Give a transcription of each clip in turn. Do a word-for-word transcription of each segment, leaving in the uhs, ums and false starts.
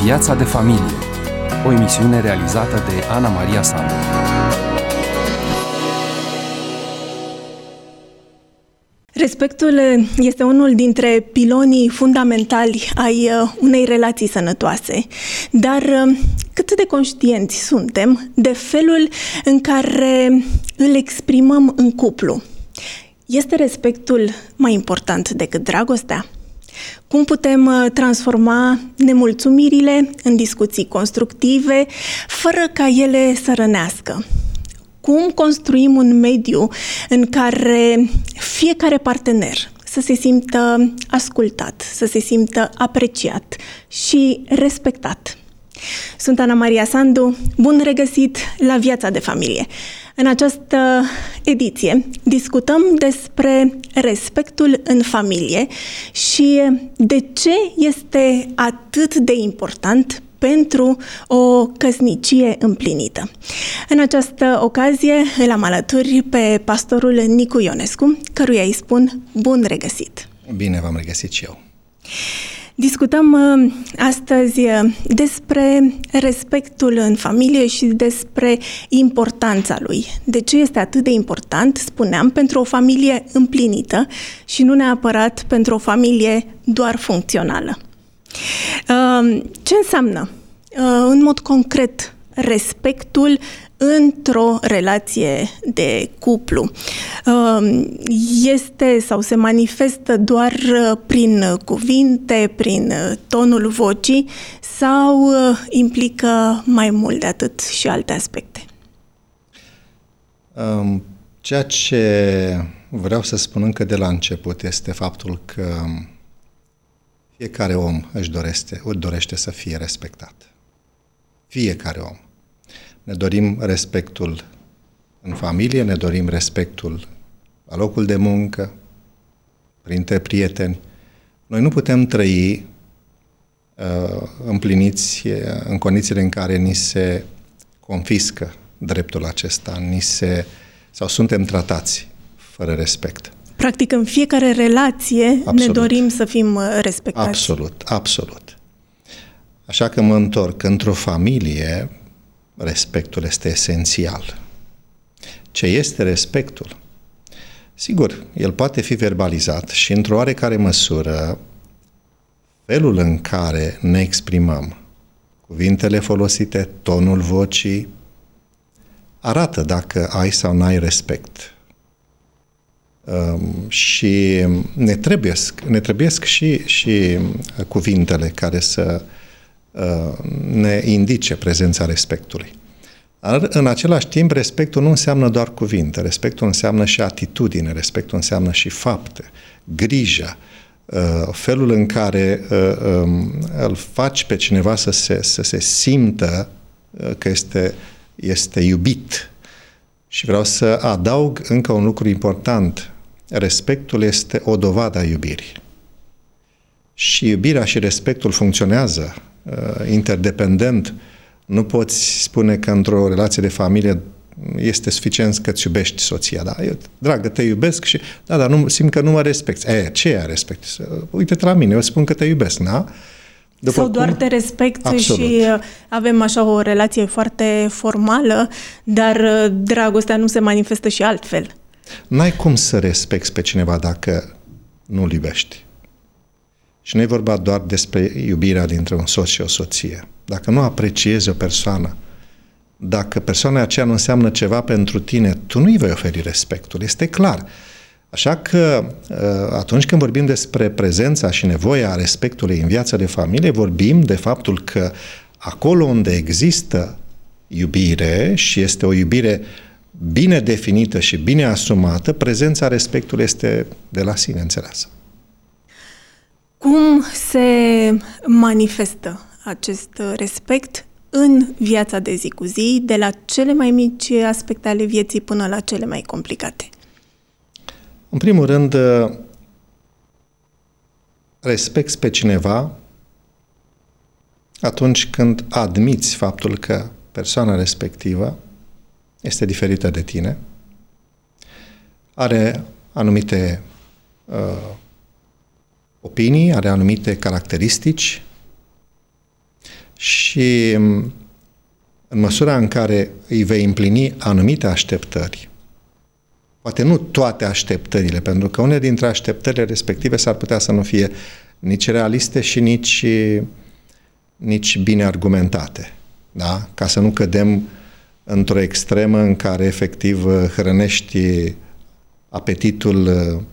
Viața de familie, o emisiune realizată de Ana Maria Sandu. Respectul este unul dintre pilonii fundamentali ai unei relații sănătoase, dar cât de conștienți suntem de felul în care îl exprimăm în cuplu? Este respectul mai important decât dragostea? Cum putem transforma nemulțumirile în discuții constructive, fără ca ele să rănească? Cum construim un mediu în care fiecare partener să se simtă ascultat, să se simtă apreciat și respectat? Sunt Ana Maria Sandu, bun regăsit la Viața de Familie! În această ediție discutăm despre respectul în familie și de ce este atât de important pentru o căsnicie împlinită. În această ocazie îl am alături pe pastorul Nicu Ionescu, căruia îi spun bun regăsit. Bine v-am regăsit și eu. Discutăm astăzi despre respectul în familie și despre importanța lui. De ce este atât de important, spuneam, pentru o familie împlinită și nu neapărat pentru o familie doar funcțională. Ce înseamnă, în mod concret, respectul într-o relație de cuplu? Este sau se manifestă doar prin cuvinte, prin tonul vocii sau implică mai mult de atât și alte aspecte? Ceea ce vreau să spun încă de la început este faptul că fiecare om își dorește, își dorește să fie respectat. Fiecare om. Ne dorim respectul în familie, ne dorim respectul la locul de muncă, printre prieteni. Noi nu putem trăi uh, împliniți în condițiile în care ni se confiscă dreptul acesta, ni se, sau suntem tratați fără respect. Practic, în fiecare relație absolut. Ne dorim să fim respectați. Absolut, absolut. Așa că mă întorc, într-o familie, respectul este esențial. Ce este respectul? Sigur, el poate fi verbalizat și într-o oarecare măsură felul în care ne exprimăm, cuvintele folosite, tonul vocii, arată dacă ai sau n-ai respect. Um, și ne trebuiesc, ne trebuiesc și, și cuvintele care să uh, ne indice prezența respectului. Dar, în același timp, respectul nu înseamnă doar cuvinte, respectul înseamnă și atitudine, respectul înseamnă și fapte, grijă, uh, felul în care uh, um, îl faci pe cineva să se, să se simtă uh, că este, este iubit. Și vreau să adaug încă un lucru important. Respectul este o dovadă a iubirii. Și iubirea și respectul funcționează uh, interdependent. Nu poți spune că într-o relație de familie este suficient că îți iubești soția. Da, eu, dragă, te iubesc și da, dar nu, simt că nu mă respecti. E, ce e respect? Uite-te la mine, eu spun că te iubesc, da? După sau doar cum? Te respect Absolut. Și avem așa o relație foarte formală, dar dragostea nu se manifestă și altfel. N-ai cum să respecti pe cineva dacă nu-l iubești. Și nu e vorba doar despre iubirea dintre un soț și o soție. Dacă nu apreciezi o persoană, dacă persoana aceea nu înseamnă ceva pentru tine, tu nu-i vei oferi respectul, este clar. Așa că atunci când vorbim despre prezența și nevoia respectului în viața de familie, vorbim de faptul că acolo unde există iubire și este o iubire bine definită și bine asumată, prezența respectului este de la sine înțeleasă. Cum se manifestă acest respect în viața de zi cu zi, de la cele mai mici aspecte ale vieții până la cele mai complicate? În primul rând, respecti pe cineva atunci când admiți faptul că persoana respectivă este diferită de tine, are anumite uh, opinii, are anumite caracteristici Și în măsura în care îi vei împlini anumite așteptări, poate nu toate așteptările, pentru că unele dintre așteptările respective s-ar putea să nu fie nici realiste și nici, nici bine argumentate. Da? Ca să nu cădem într-o extremă în care efectiv hrănești apetitul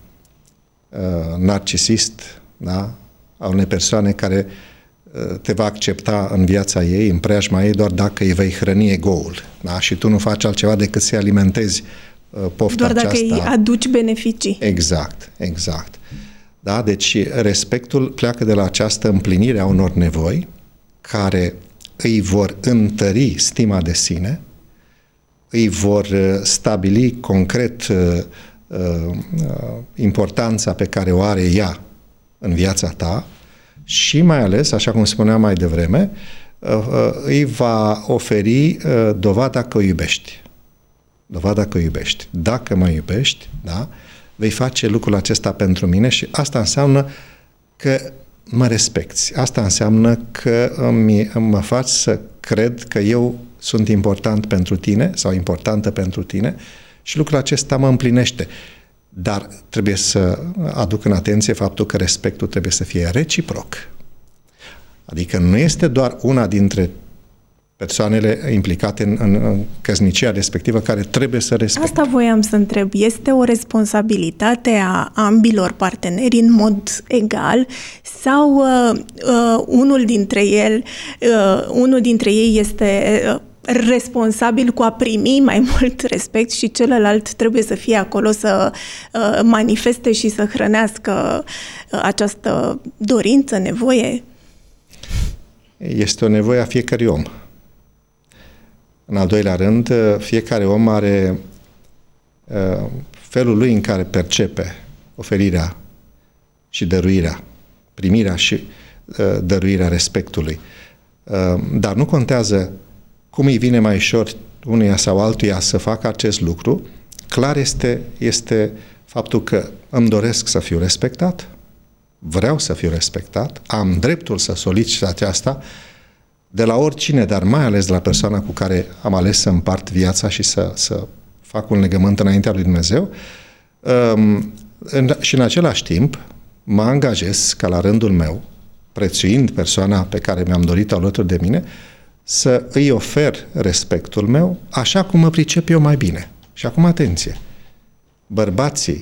uh, narcisist, da? A unei persoane care uh, te va accepta în viața ei, în preajma ei, doar dacă îi vei hrăni ego-ul. Da? Și tu nu faci altceva decât să-i alimentezi uh, pofta doar aceasta. Doar dacă îi aduci beneficii. Exact, exact. Da? Deci respectul pleacă de la această împlinire a unor nevoi care îi vor întări stima de sine, îi vor stabili concret uh, uh, importanța pe care o are ea în viața ta și mai ales, așa cum spuneam mai devreme, uh, uh, îi va oferi uh, dovada că o iubești. Dovada că o iubești. Dacă mă iubești, da, vei face lucrul acesta pentru mine și asta înseamnă că mă respecti. Asta înseamnă că îmi, mă faci să cred că eu sunt important pentru tine sau importantă pentru tine și lucrul acesta mă împlinește. Dar trebuie să aduc în atenție faptul că respectul trebuie să fie reciproc. Adică nu este doar una dintre persoanele implicate în, în, în căsnicia respectivă care trebuie să respecte. Asta voiam să întreb. Este o responsabilitate a ambilor parteneri în mod egal sau uh, uh, unul dintre el, uh, unul dintre ei este uh, responsabil cu a primi mai mult respect și celălalt trebuie să fie acolo să uh, manifeste și să hrănească uh, această dorință, nevoie? Este o nevoie a fiecărui om. În al doilea rând, fiecare om are uh, felul lui în care percepe oferirea și dăruirea, primirea și uh, dăruirea respectului. Uh, dar nu contează cum îi vine mai ușor unuia sau altuia să facă acest lucru. Clar este, este faptul că îmi doresc să fiu respectat, vreau să fiu respectat, am dreptul să solicit aceasta de la oricine, dar mai ales de la persoana cu care am ales să împart viața și să, să fac un legământ înaintea lui Dumnezeu. Um, în, și în același timp mă angajez ca la rândul meu, prețuind persoana pe care mi-am dorit-o alături de mine, să îi ofer respectul meu așa cum mă pricep eu mai bine. Și acum atenție! Bărbații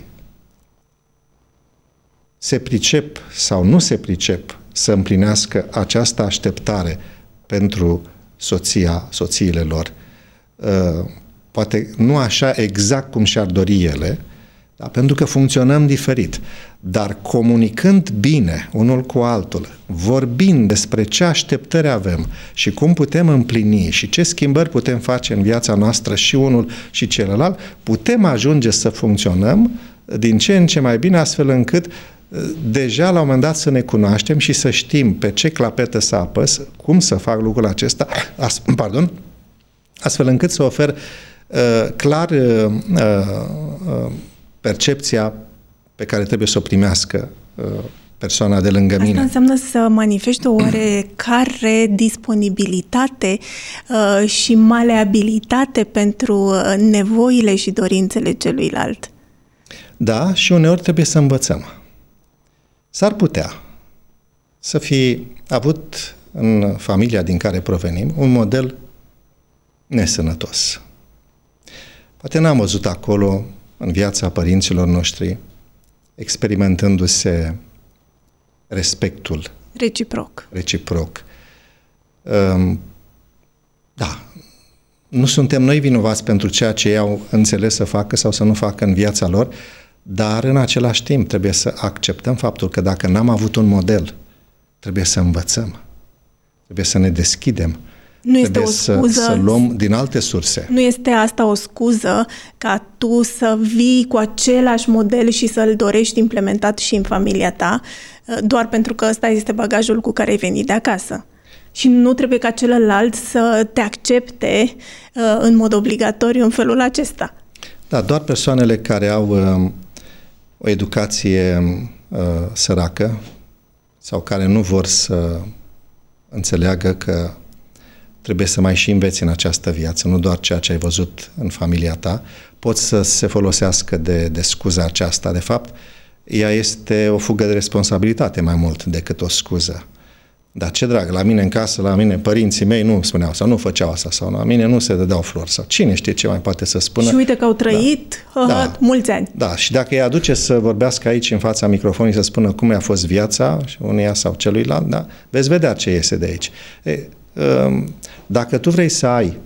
se pricep sau nu se pricep să împlinească această așteptare pentru soția, soțiile lor. Poate nu așa exact cum și-ar dori ele, da? Pentru că funcționăm diferit. Dar comunicând bine unul cu altul, vorbind despre ce așteptări avem și cum putem împlini și ce schimbări putem face în viața noastră și unul și celălalt, putem ajunge să funcționăm din ce în ce mai bine, astfel încât deja la un moment dat să ne cunoaștem și să știm pe ce clapetă să apăs, cum să fac lucrul acesta, as, pardon, astfel încât să ofer uh, clar uh, uh, percepția pe care trebuie să o primească uh, persoana de lângă mine. Asta înseamnă să manifeste o oarecare disponibilitate uh, și maleabilitate pentru uh, nevoile și dorințele celuilalt. Da, și uneori trebuie să învățăm. S-ar putea să fi avut în familia din care provenim un model nesănătos. Poate n-am văzut acolo, în viața părinților noștri, experimentându-se respectul reciproc. Reciproc. Da, nu suntem noi vinovați pentru ceea ce ei au înțeles să facă sau să nu facă în viața lor, dar în același timp trebuie să acceptăm faptul că dacă n-am avut un model, trebuie să învățăm, trebuie să ne deschidem, nu este trebuie o scuză, să, să luăm din alte surse. Nu este asta o scuză ca tu să vii cu același model și să-l dorești implementat și în familia ta, doar pentru că ăsta este bagajul cu care ai venit de acasă. Și nu trebuie ca celălalt să te accepte uh, în mod obligatoriu în felul acesta. Da, doar persoanele care au uh, o educație uh, săracă sau care nu vor să înțeleagă că trebuie să mai și înveți în această viață, nu doar ceea ce ai văzut în familia ta, poți să se folosească de, de scuza aceasta. De fapt, ea este o fugă de responsabilitate mai mult decât o scuză. Dar ce drag, la mine în casă, la mine părinții mei nu spuneau sau nu făceau asta sau la mine nu se dădeau flori sau cine știe ce mai poate să spună. Și uite că au trăit da. uh, da. mulți ani. Da, și dacă îi aduce să vorbească aici în fața microfonului să spună cum i-a fost viața uneia sau celuilalt, da, veți vedea ce iese de aici. E, um, dacă tu vrei să ai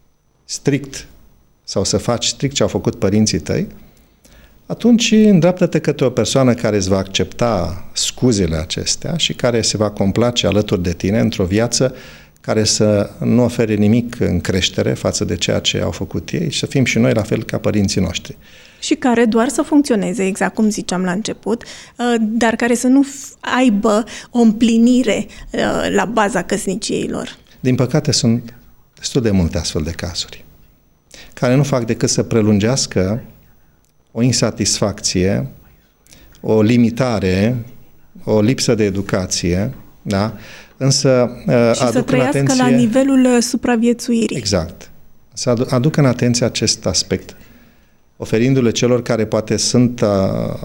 strict sau să faci strict ce au făcut părinții tăi, atunci îndreaptă-te către o persoană care îți va accepta scuzele acestea și care se va complace alături de tine într-o viață care să nu ofere nimic în creștere față de ceea ce au făcut ei și să fim și noi la fel ca părinții noștri. Și care doar să funcționeze, exact cum ziceam la început, dar care să nu aibă o împlinire la baza căsniciei lor. Din păcate sunt destul de multe astfel de cazuri, care nu fac decât să prelungească o insatisfacție, o limitare, o lipsă de educație, da? Însă și aduc să trăiască în atenție, la nivelul supraviețuirii. Exact. Să aduc în atenție acest aspect, oferindu-le celor care poate sunt a,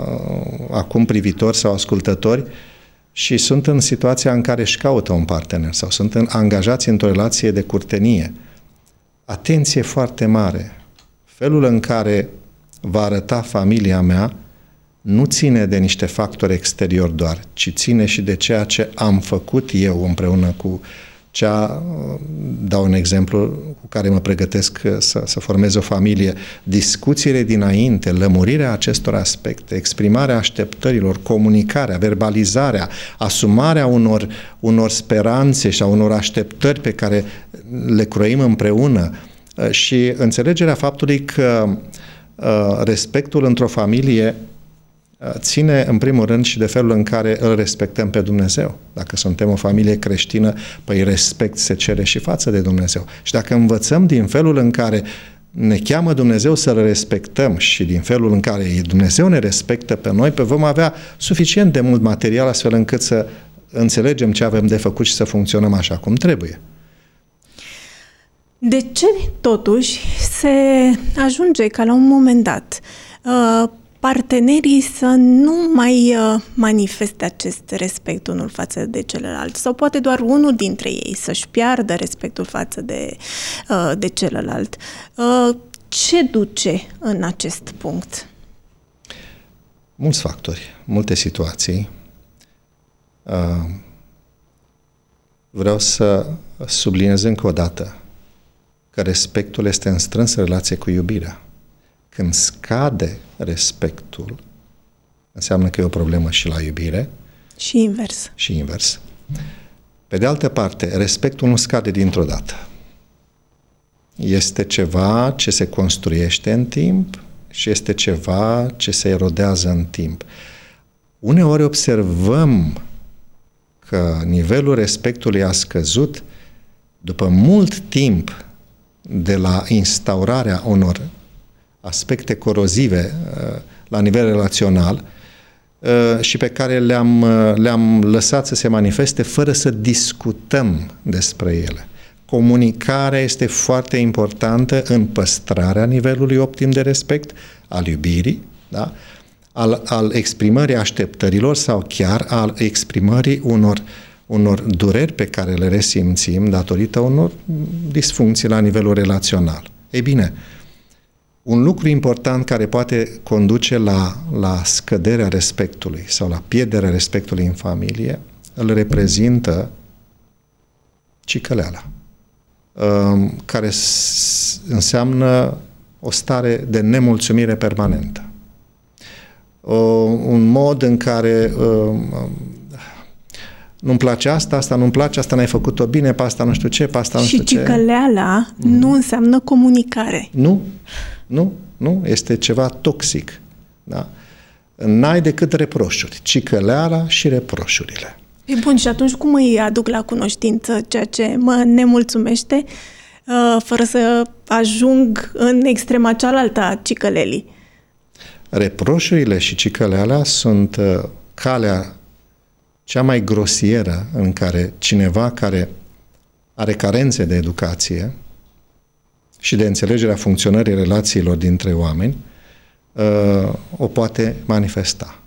acum privitori sau ascultători și sunt în situația în care își caută un partener sau sunt în, angajați într-o relație de curtenie. Atenție foarte mare! Felul în care va arăta familia mea nu ține de niște factori exteriori doar, ci ține și de ceea ce am făcut eu împreună cu cea, dau un exemplu cu care mă pregătesc să, să formez o familie, discuțiile dinainte, lămurirea acestor aspecte, exprimarea așteptărilor, comunicarea, verbalizarea, asumarea unor, unor speranțe și a unor așteptări pe care le croim împreună și înțelegerea faptului că respectul într-o familie ține în primul rând și de felul în care îl respectăm pe Dumnezeu. Dacă suntem o familie creștină, păi respect se cere și față de Dumnezeu. Și dacă învățăm din felul în care ne cheamă Dumnezeu să-L respectăm și din felul în care Dumnezeu ne respectă pe noi, pe vom avea suficient de mult material astfel încât să înțelegem ce avem de făcut și să funcționăm așa cum trebuie. De ce, totuși, se ajunge ca la un moment dat uh, partenerii să nu mai uh, manifeste acest respect unul față de celălalt? Sau poate doar unul dintre ei să-și piardă respectul față de, uh, de celălalt? Uh, ce duce în acest punct? Mulți factori, multe situații. Uh, vreau să subliniez încă o dată că respectul este în strânsă relație cu iubirea. Când scade respectul, înseamnă că e o problemă și la iubire. Și invers. Și invers. Pe de altă parte, respectul nu scade dintr-o dată. Este ceva ce se construiește în timp și este ceva ce se erodează în timp. Uneori observăm că nivelul respectului a scăzut după mult timp de la instaurarea unor aspecte corozive uh, la nivel relațional uh, și pe care le-am, uh, le-am lăsat să se manifeste fără să discutăm despre ele. Comunicarea este foarte importantă în păstrarea nivelului optim de respect, al iubirii, da? al, al exprimării așteptărilor sau chiar al exprimării unor unor dureri pe care le resimțim datorită unor disfuncții la nivelul relațional. Ei bine, un lucru important care poate conduce la, la scăderea respectului sau la pierderea respectului în familie, îl reprezintă cicăleala, care înseamnă o stare de nemulțumire permanentă. Un mod în care nu-mi place asta, asta nu-mi place, asta n-ai făcut-o bine, pe asta nu știu ce, pe asta nu știu ce. Și cicăleala mm. nu înseamnă comunicare. Nu, nu, nu, este ceva toxic. Da? N-ai decât reproșuri, cicăleala și reproșurile. E bun, și atunci cum îi aduc la cunoștință ceea ce mă nemulțumește, fără să ajung în extrema cealaltă a cicălelii? Reproșurile și cicăleala sunt calea cea mai grosieră în care cineva care are carențe de educație și de înțelegerea funcționării relațiilor dintre oameni, o poate manifesta.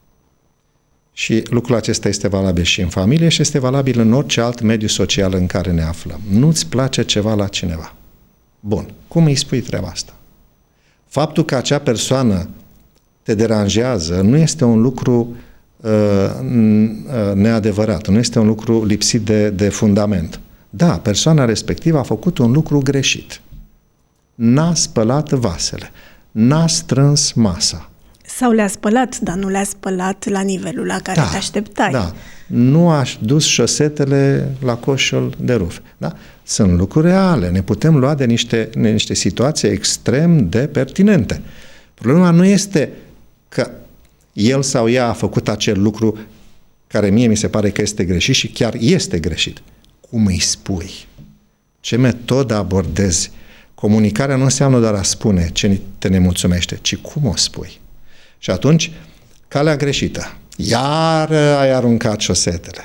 Și lucrul acesta este valabil și în familie și este valabil în orice alt mediu social în care ne aflăm. Nu-ți place ceva la cineva. Bun. Cum îi spui treaba asta? Faptul că acea persoană te deranjează nu este un lucru uh, neadevărat, nu este un lucru lipsit de, de fundament. Da, persoana respectivă a făcut un lucru greșit. N-a spălat vasele, n-a strâns masa. Sau le-a spălat, dar nu le-a spălat la nivelul la care da, te așteptai. Da, nu a dus șosetele la coșul de rufe. Da? Sunt lucruri reale, ne putem lua de niște, de niște situații extrem de pertinente. Problema nu este că el sau ea a făcut acel lucru care mie mi se pare că este greșit și chiar este greșit. Cum îi spui? Ce metodă abordezi? Comunicarea nu înseamnă doar a spune ce te nemulțumește, ci cum o spui. Și atunci, calea greșită. Iar ai aruncat șosetele.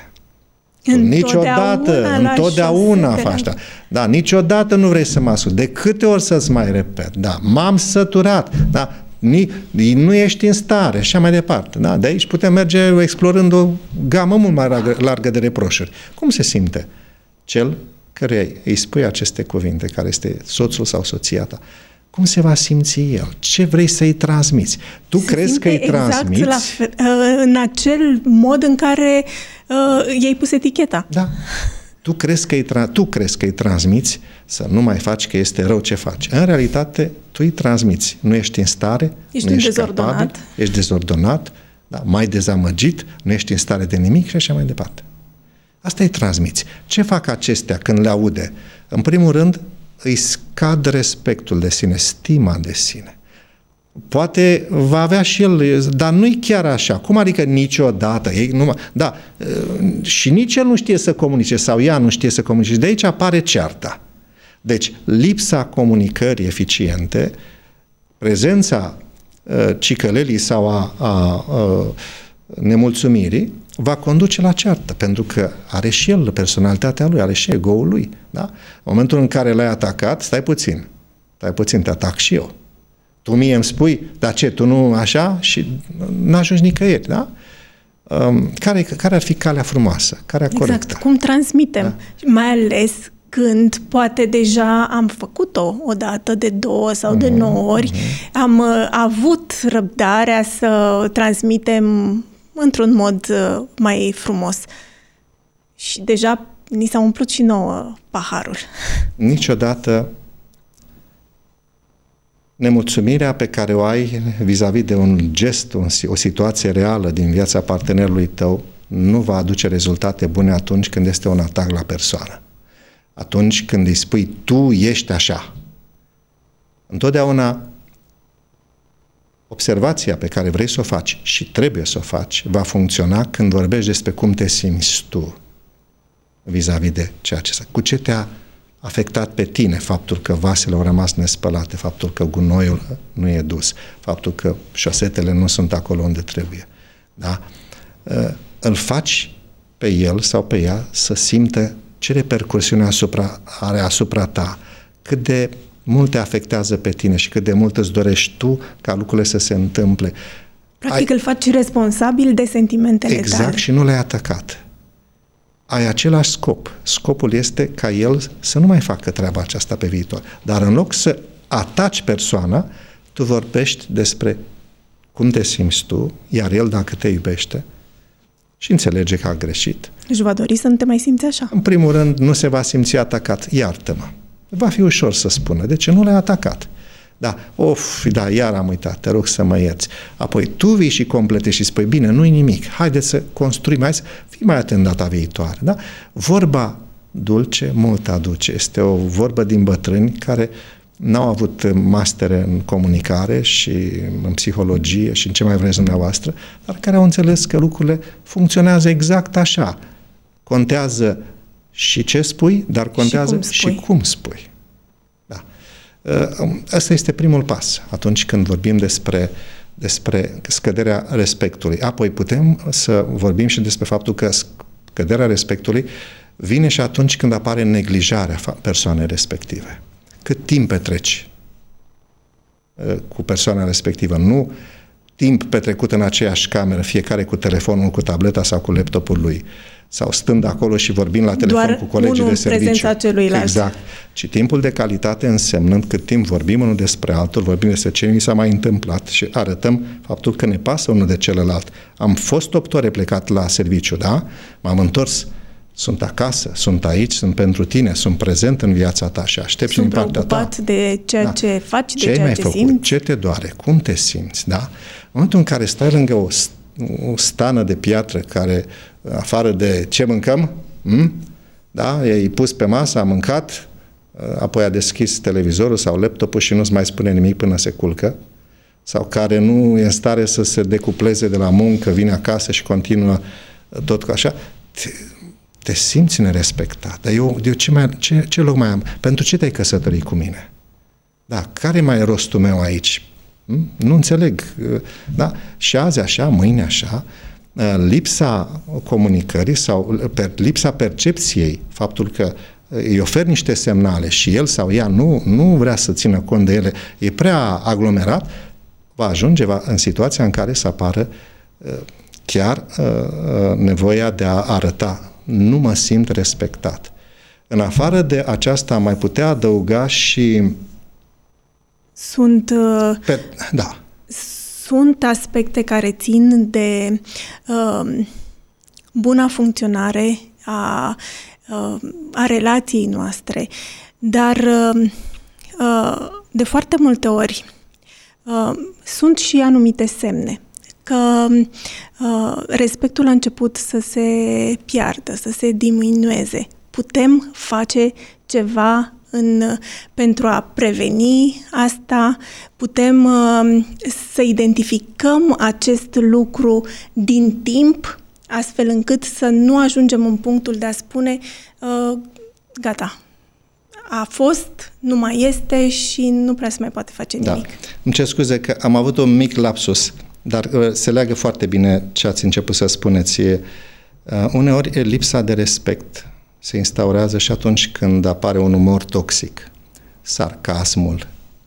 Niciodată, întotdeauna faci asta. Da, niciodată nu vrei să mă ascult. De câte ori să-ți mai repet? Da, m-am săturat. Da, nu ești în stare și așa mai departe. Da, de aici putem merge explorând o gamă mult mai largă de reproșuri. Cum se simte cel care îi spui aceste cuvinte, care este soțul sau soția ta? Cum se va simți el? Ce vrei să-i transmiți? Tu se crezi că îi exact transmiți? La fel, în acel mod în care uh, i-ai pus eticheta. Da. Tu crezi, că îi tra- tu crezi că îi transmiți să nu mai faci, că este rău ce faci. În realitate, tu îi transmiți. Nu ești în stare, ești nu ești dezordonat. capabil, ești dezordonat, da, mai dezamăgit, nu ești în stare de nimic și așa mai departe. Asta îi transmiți. Ce fac acestea când le aude? În primul rând, îi scad respectul de sine, stima de sine. Poate va avea și el, dar nu-i chiar așa. Cum adică niciodată? Ei, numai, da, și nici el nu știe să comunice sau ea nu știe să comunice. De aici apare cearta. Deci, lipsa comunicării eficiente, prezența uh, cicălelii sau a, a uh, nemulțumirii, va conduce la ceartă, pentru că are și el personalitatea lui, are și ego-ul lui. Da? În momentul în care l-ai atacat, stai puțin, stai puțin, te atac și eu. Tu mie îmi spui, dar ce, tu nu așa? Și n-ajungi nicăieri, da? Um, care, care ar fi calea frumoasă? Care exact, corectă? cum transmitem. Da? Mai ales când poate deja am făcut-o o dată, de două sau mm-hmm. de nouă ori, mm-hmm. am uh, avut răbdarea să transmitem într-un mod uh, mai frumos. Și deja ni s-a umplut și nouă paharul. Niciodată nemulțumirea pe care o ai vis-a-vis de un gest, o situație reală din viața partenerului tău nu va aduce rezultate bune atunci când este un atac la persoană. Atunci când îi spui, tu ești așa. Întotdeauna observația pe care vrei să o faci și trebuie să o faci va funcționa când vorbești despre cum te simți tu vis-a-vis de ceea ce... Cu ce te-a afectat pe tine faptul că vasele au rămas nespălate, faptul că gunoiul nu e dus, faptul că șosetele nu sunt acolo unde trebuie. Da? Îl faci pe el sau pe ea să simtă ce repercursiune asupra, are asupra ta, cât de mult te afectează pe tine și cât de mult îți dorești tu ca lucrurile să se întâmple. Practic Ai... îl faci responsabil de sentimentele exact, tale. Exact, și nu l-ai atacat. Ai același scop. Scopul este ca el să nu mai facă treaba aceasta pe viitor. Dar în loc să ataci persoana, tu vorbești despre cum te simți tu, iar el, dacă te iubește și înțelege că a greșit, își va dori să nu te mai simți așa. în primul rând, nu se va simți atacat. Iartă-mă. Va fi ușor să spună. De ce nu l-ai atacat? Da, of, da, iar am uitat, te rog să mă ierți. Apoi tu vii și completezi și spui, bine, nu-i nimic, haideți să construim, hai să fii mai atent data viitoare. Da? Vorba dulce mult aduce. Este o vorbă din bătrâni care n-au avut mastere în comunicare și în psihologie și în ce mai vreți dumneavoastră, dar care au înțeles că lucrurile funcționează exact așa. Contează și ce spui, dar contează și cum spui. Și cum spui. Da. Ăsta este primul pas atunci când vorbim despre, despre scăderea respectului. Apoi putem să vorbim și despre faptul că scăderea respectului vine și atunci când apare neglijarea persoanei respective. Cât timp petreci cu persoana respectivă? Nu timp petrecut în aceeași cameră, fiecare cu telefonul, cu tableta sau cu laptopul lui, sau stând acolo și vorbind la telefon doar cu colegii de serviciu. Doar prezența celuilalt. Exact. Ci timpul de calitate însemnând cât timp vorbim unul despre altul, vorbim despre ce mi s-a mai întâmplat și arătăm faptul că ne pasă unul de celălalt. Am fost opt ore plecat la serviciu, da? M-am întors, sunt acasă, sunt aici, sunt pentru tine, sunt prezent în viața ta și aștept sunt și din partea ta. Sunt preocupat de ceea da. ce faci, de ce ceea mai ce făcut? simți. Ce te doare? Cum te simți? Da? În momentul în care stai lângă o, o stană de piatră care, afară de ce mâncăm, m? Da? I-ai pus pe masă, a mâncat, apoi a deschis televizorul sau laptopul și nu-ți mai spune nimic până se culcă, sau care nu e în stare să se decupleze de la muncă, vine acasă și continuă tot ca așa, te, te simți nerespectat. Dar eu, eu ce, mai, ce, ce loc mai am? Pentru ce te-ai căsătorit cu mine? Da, care mai e rostul meu aici? Hm? Nu înțeleg. Da? Și azi așa, mâine așa, lipsa comunicării sau lipsa percepției, faptul că îi ofer niște semnale și el sau ea nu, nu vrea să țină cont de ele, e prea aglomerat, va ajunge va, în situația în care să apară chiar nevoia de a arăta nu mă simt respectat. În afară de aceasta am mai putea adăuga și sunt pe, da. Sunt aspecte care țin de uh, buna funcționare a, uh, a relației noastre, dar uh, uh, de foarte multe ori uh, sunt și anumite semne că uh, respectul a început să se piardă, să se diminueze. Putem face ceva în, pentru a preveni asta, putem uh, să identificăm acest lucru din timp, astfel încât să nu ajungem în punctul de a spune uh, gata, a fost, nu mai este și nu prea se mai poate face nimic. Da. Îmi cer scuze că am avut un mic lapsus, dar uh, se leagă foarte bine ce ați început să spuneți. Uh, uneori lipsa de respect se instaurează și atunci când apare un umor toxic, sarcasmul,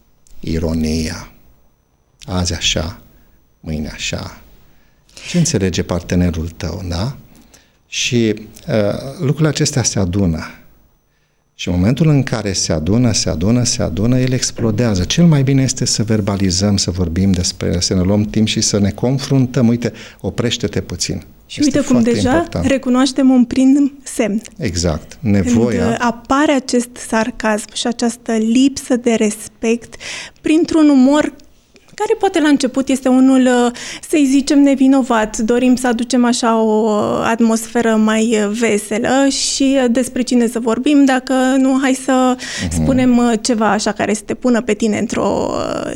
ironia, azi așa, mâine așa. Ce înțelege partenerul tău, da? Și uh, lucrurile acestea se adună. Și în momentul în care se adună, se adună, se adună, el explodează. Cel mai bine este să verbalizăm, să vorbim despre ele, să ne luăm timp și să ne confruntăm. Uite, oprește-te puțin. Și este uite cum deja important. Recunoaștem un prim semn. Exact. Nevoia. Când apare acest sarcasm și această lipsă de respect printr-un umor care poate la început este unul, să-i zicem, nevinovat. Dorim să aducem așa o atmosferă mai veselă și despre cine să vorbim, dacă nu, hai să uh-huh. spunem ceva așa care să te pună pe tine într-o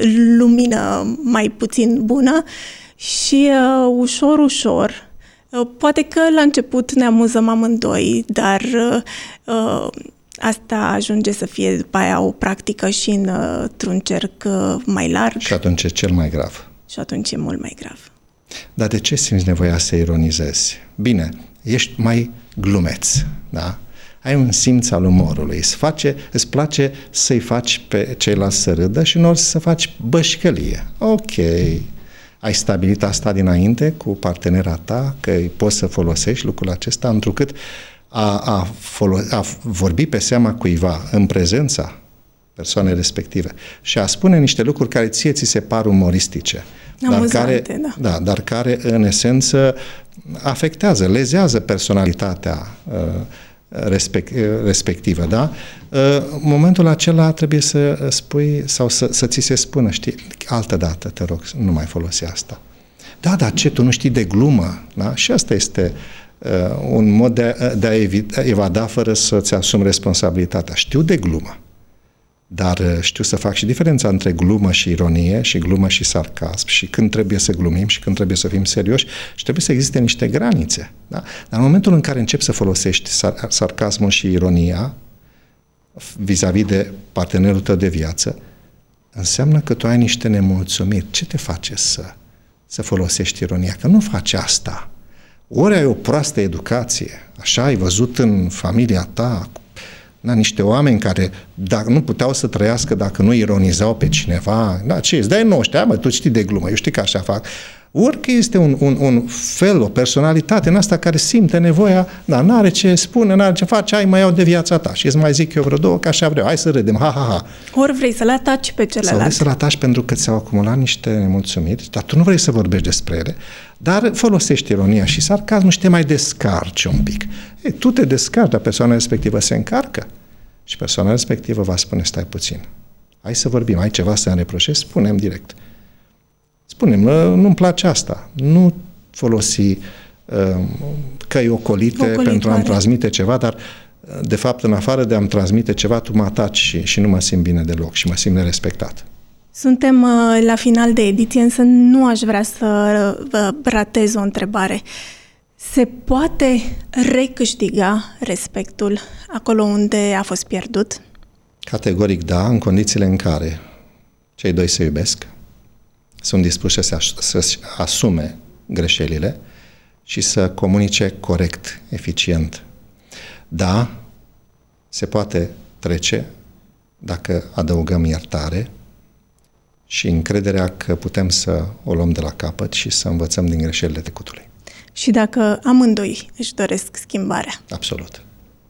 lumină mai puțin bună și uh, ușor, ușor, poate că la început ne amuzăm amândoi, dar uh, asta ajunge să fie după aia o practică și în, uh, într-un cerc uh, mai larg. Și atunci e cel mai grav. Și atunci e mult mai grav. Dar de ce simți nevoia să ironizezi? Bine, ești mai glumeț, da? Ai un simț al umorului, îți, face, îți place să-i faci pe ceilalți să râdă și nu să faci bășcălie. Ok. Ai stabilit asta dinainte cu partenera ta, că poți să folosești lucrul acesta, întrucât a, a, folo- a vorbi pe seama cuiva în prezența persoanei respective și a spune niște lucruri care ție ți se par umoristice, Amuzante, dar care, da. Da, dar care în esență afectează, lezează personalitatea uh, respect, respectivă, da? În momentul acela trebuie să spui sau să, să ți se spună, știi, altă dată, te rog, nu mai folosi asta. Da, dar ce, tu nu știi de glumă, da? Și asta este uh, un mod de, de a evita, evada fără să-ți asumi responsabilitatea. Știu de glumă, dar uh, știu să fac și diferența între glumă și ironie și glumă și sarcasm și când trebuie să glumim și când trebuie să fim serioși și trebuie să existe niște granițe. Da? Dar în momentul în care începi să folosești sar- sarcasmul și ironia vis-a-vis de partenerul tău de viață, înseamnă că tu ai niște nemulțumiri. Ce te face să, să folosești ironia? Că nu faci asta. Ori ai o proastă educație Așa ai văzut în familia ta na, niște oameni care dacă nu puteau să trăiască dacă nu ironizau pe cineva. Da, ce îți dai noștri? Mă, tu știi de glumă, eu știi că așa fac. Orică este un, un, un fel, o personalitate în asta care simte nevoia, dar n-are ce spune, n-are ce face, ai mai iau de viața ta și îți mai zic eu vreo două, că așa vreau, hai să râdem, ha, ha, ha. Ori vrei să-l ataci pe celălalt. Sau vrei să-l ataci pentru că ți-au acumulat niște nemulțumiri, dar tu nu vrei să vorbești despre ele, dar folosești ironia și sarcasmul și te mai descarci un pic. Ei, tu te descarci, dar persoana respectivă se încarcă și persoana respectivă va spune, stai puțin, hai să vorbim, ai ceva să-mi reproșezi, spune-mi direct. Spune-mi, nu-mi place asta. Nu folosi uh, căi ocolite pentru a-mi transmite ceva, dar de fapt, în afară de a-mi transmite ceva, tu mă ataci și, și nu mă simt bine deloc și mă simt nerespectat. Suntem uh, la final de ediție, însă nu aș vrea să vă ratez o întrebare. Se poate recâștiga respectul acolo unde a fost pierdut? Categoric da, în condițiile în care cei doi se iubesc, sunt dispuși să-și asume greșelile și să comunice corect, eficient. Da, se poate trece dacă adăugăm iertare și încrederea că putem să o luăm de la capăt și să învățăm din greșelile trecutului. Și dacă amândoi își doresc schimbarea. Absolut.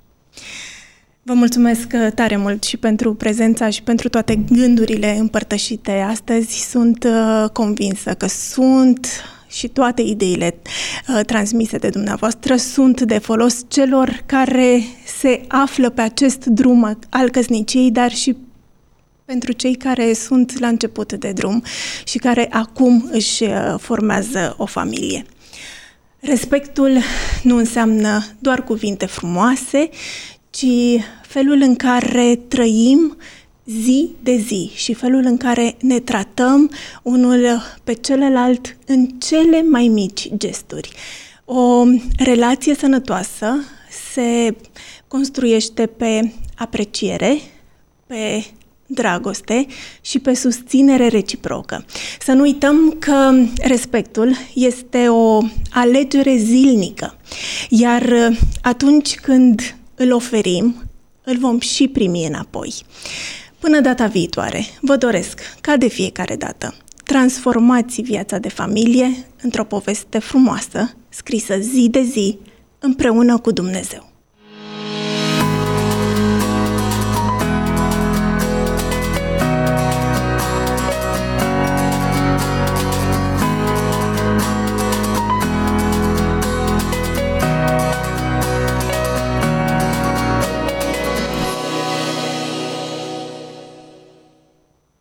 Vă mulțumesc tare mult și pentru prezența și pentru toate gândurile împărtășite astăzi. Sunt uh, convinsă că sunt și toate ideile uh, transmise de dumneavoastră sunt de folos celor care se află pe acest drum al căsniciei, dar și pentru cei care sunt la început de drum și care acum își uh, formează o familie. Respectul nu înseamnă doar cuvinte frumoase, ci felul în care trăim zi de zi și felul în care ne tratăm unul pe celălalt în cele mai mici gesturi. O relație sănătoasă se construiește pe apreciere, pe dragoste și pe susținere reciprocă. Să nu uităm că respectul este o alegere zilnică, iar atunci când îl oferim, îl vom și primi înapoi. Până data viitoare, vă doresc, ca de fiecare dată, transformați viața de familie într-o poveste frumoasă, scrisă zi de zi, împreună cu Dumnezeu.